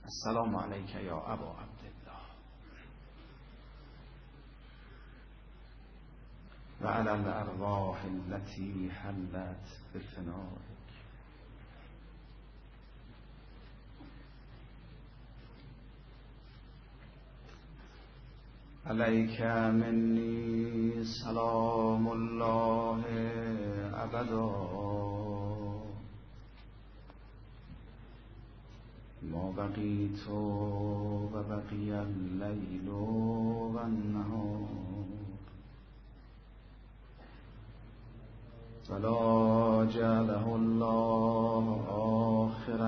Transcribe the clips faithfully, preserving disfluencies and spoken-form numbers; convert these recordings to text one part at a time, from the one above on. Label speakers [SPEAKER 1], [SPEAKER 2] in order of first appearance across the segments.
[SPEAKER 1] السلام علیک یا ابا عبدالله و علی الارواح التي حلت بفنائک. علیک منی سلام الله ابدا ما بقیت و بقی اللیل و النهار ولا جعله الله آخر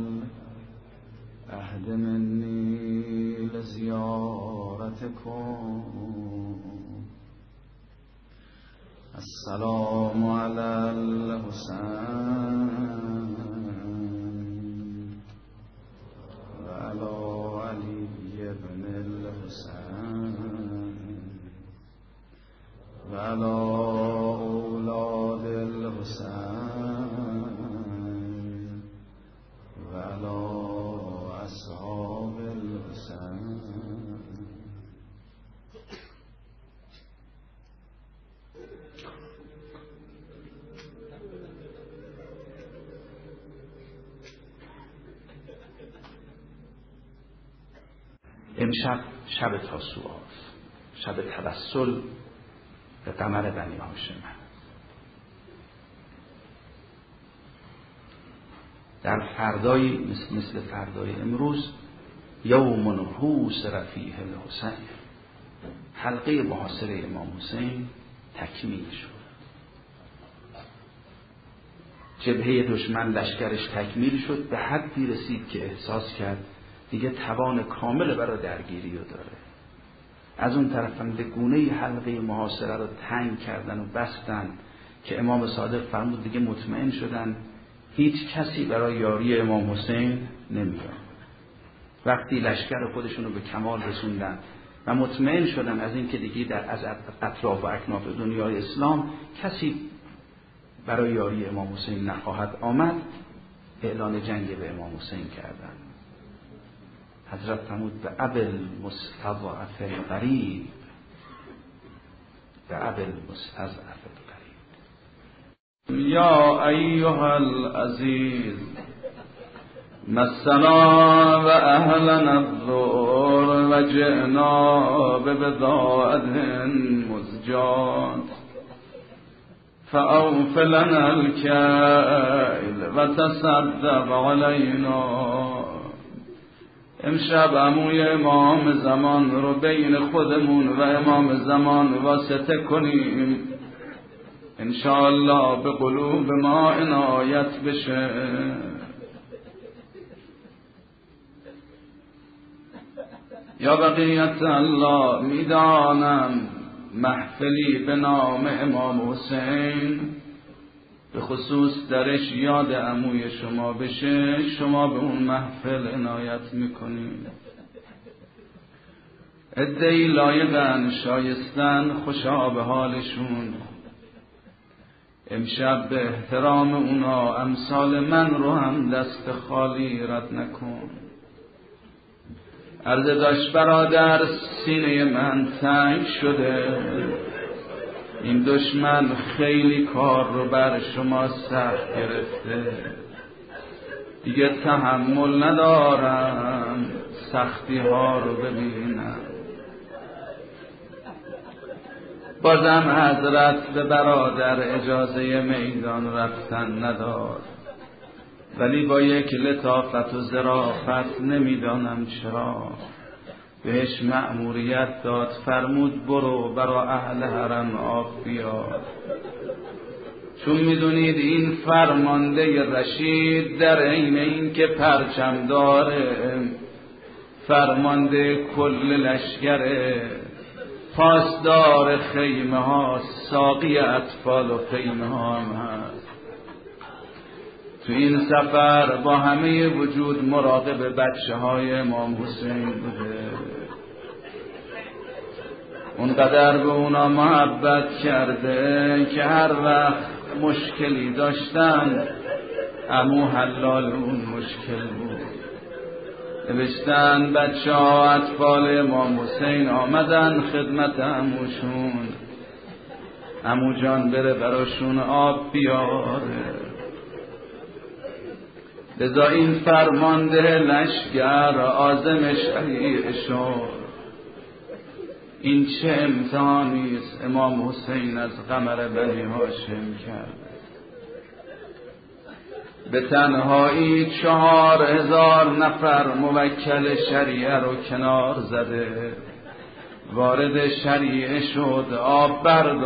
[SPEAKER 1] العهد منی لزیارتکم. السلام علی الحسین و علی علی ابن الحسین و علی اولاد الحسین و علی اصحاب الحسین. امشب شب تاسوعا، شب توسل به قمر بنی هاشم. در فردایی مثل, مثل فردای امروز یوم نحوس رفیع الحسین، حلقه محاصره امام حسین تکمیل شد. جبهه دشمن لشکرش تکمیل شد، به حدی رسید که احساس کرد دیگه توان کامل برای درگیری رو داره. از اون طرف هم به گونه حلقه محاصره رو تنگ کردن و بستن که امام صادق فرمود دیگه مطمئن شدن هیچ کسی برای یاری امام حسین نمیاد. وقتی لشکر خودشون رو به کمال رسوندن و مطمئن شدن از این که دیگه در از اطراف و اکناف دنیای اسلام کسی برای یاری امام حسین نخواهد آمد، اعلان جنگ به امام حسین کردن. حضرت فرمود به ابل مستضعف القریب، به ابل مستضعف القریب. یا ایها العزیز مسنا و اهلنا الضر و جئنا ببضاعة مزجاة فاوف لنا الکیل و تصدق علینا. امشب عموی امام زمان رو بین خودمون و امام زمان واسطه کنیم، انشاءالله به قلوب ما عنایت بشه. یا بقیت الله، میدانم محفلی به نام امام حسین به خصوص درش یاد عموی شما بشه، شما به اون محفل عنایت میکنید. عده‌ای لایقن، شایستن، خوشا به حالشون. امشب به احترام اونا امثال من رو هم دست خالی رد نکن. عرض داشت برادر، سینه من تنگ شده، این دشمن خیلی کار رو بر شما سخت گرفته، دیگه تحمل ندارم سختی ها رو ببینم. بازم حضرت به برادر اجازه میدان رفتن نداد، ولی با یک لطافت و ظرافت، نمیدانم چرا، بهش مأموریت داد، فرمود برو برا اهل حرم آب بیار. چون میدونید این فرمانده رشید در عین این که پرچم داره، فرمانده کل لشکره، پاسدار خیمه ها، ساقی اطفال و خیمه ها هم هست. تو این سفر با همه وجود مراقب بچه های امام حسین بوده، اونقدر به اونا محبت کرده که هر وقت مشکلی داشتن عمو حلال اون مشکل بود. نوشتن بچه ها اطفال امام حسین آمدن خدمت عموشون، عمو جان بره براشون آب بیاره. لذا این فرمانده لشگر عازم شهیر شد. این چه امتحانیست امام حسین از قمر بنی هاشم کرد. به تنهایی چهار هزار نفر موکل شریعه رو کنار زده، وارد شریعه شد، آب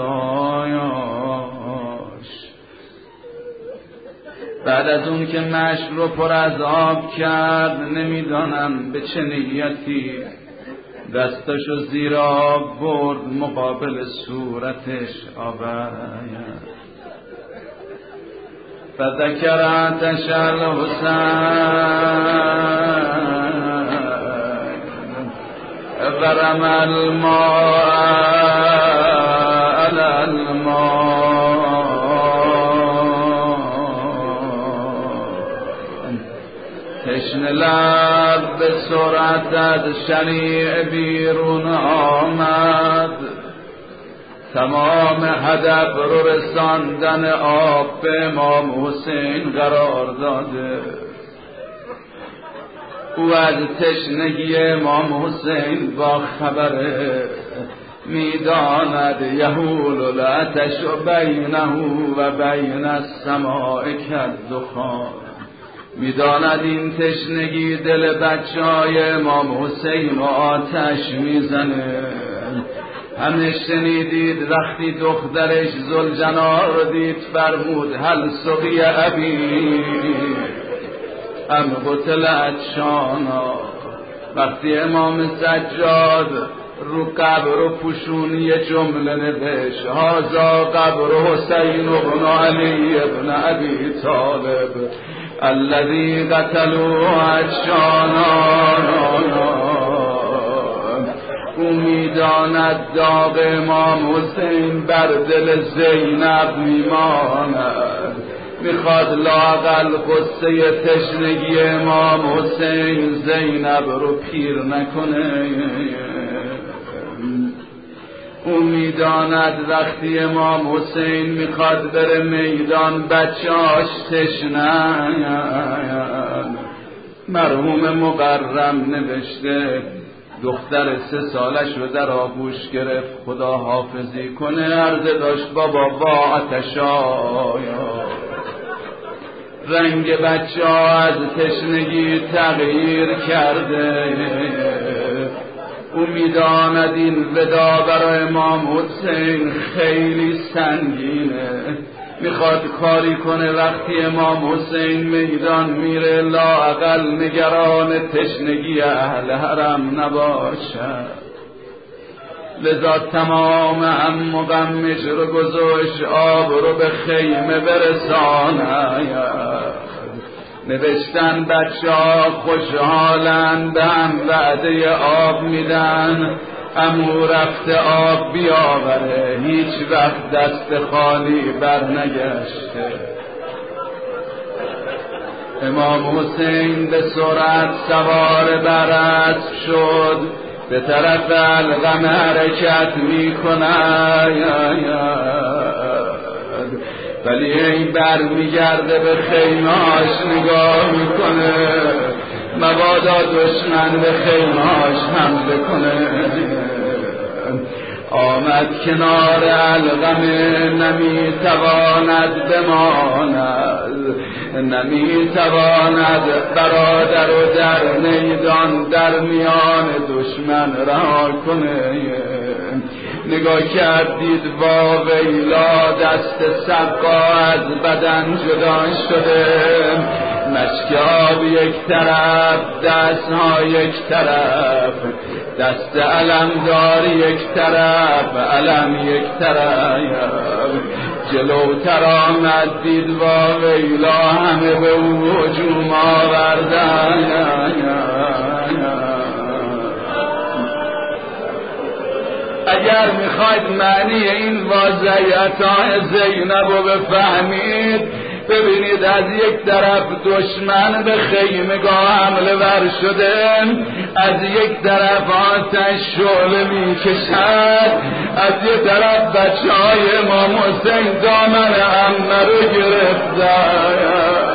[SPEAKER 1] برداشت. بعد از اون که مشت رو پر از آب کرد، نمیدانم به چه نیتی دستاشو زیر آب برد، مقابل صورتش آبید. فذکر آتش الحسین ورم الماء علی الماء. تشنه لب به سرعت از شریع بیرون آمد، تمام هدف رو رساندن آب به امام حسین قرار داده. او از تشنگی امام حسین با خبره، میداند یهول العطش بینه و بین السماء کالدخان. میداند این تشنگی دل بچهای امام حسین و آتش میزنه. همه شنیدید وقتی دخترش ذوالجنار دید فرمود هل سقی ابی ام قتل عطشانا. وقتی امام سجاد رو قبر و پوشون یه جمله نوشت هذا قبر حسین بن علی بن ابی طالب الذی قتلوا عطشانا. او میداند داغ امام حسین بر دل زینب میماند، میخواد لااقل قصه تشنگی امام حسین زینب رو پیر نکنه. او میداند وقتی امام حسین میخواد بره میدان بچه‌اش تشنه‌اند. مرحوم مقرم نوشته دختر سه سالش رو در آغوش گرفت خدا حافظی کنه، عرضه داشت بابا با آتشایا. رنگ بچه ها از تشنگی تغییر کرده. او میداند این ودا برای امام حسین خیلی سنگینه، میخواد کاری کنه وقتی امام حسین میدان میره لااقل نگران تشنگی اهل حرم نباشد. لذا تمام هم و غمش رو گذاشت آب رو به خیمه برساند. نوشتن بچه ها خوشحالن به هم وعده آب میدن، عمو رفته آب بیاوره، هیچ وقت دست خالی بر نگشته. امام حسین به سرعت سوار بر اسب شد، به طرف القمه حرکت می کند، ولی این بر می گرده به خیمه‌اش نگاه می کنه، مبادا دشمن به خیمه‌اش حمله کنه. آمد کنار القمه، نمی تواند بماند، نمی تواند برادر و در میدان در میان دشمن رها کنه. نگاه کردید وا ویلا، دست سقا از بدن جدا شده، مشک آب یک طرف، دستها یک طرف، دست علمدار یک طرف، علم یک طرف. جلوتر آمد دید وا ویلا، همه به او هجوم آوردن. اگر میخواید معنی این واضحیت‌های زینب رو بفهمید، ببینید از یک طرف دشمن به خیمگاه حمله ور شده، از یک طرف آتش شعله می کشد، از یک طرف بچه های امام حسین دامن عمه رو گرفتن.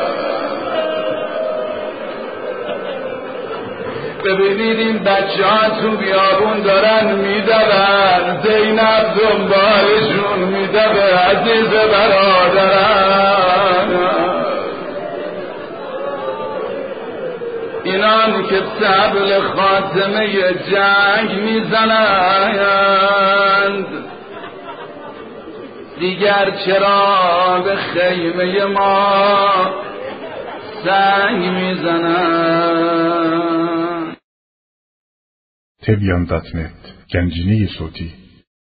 [SPEAKER 1] ببینید این بچه ها تو بیابون دارن میدون، زینب دنبالشون میدوه. عزیز برادران، اینان که طبل خاتمه جنگ میزنند، دیگر چرا به خیمه ما سنگ میزنند.
[SPEAKER 2] تبیان دات نت گنجینه صوتی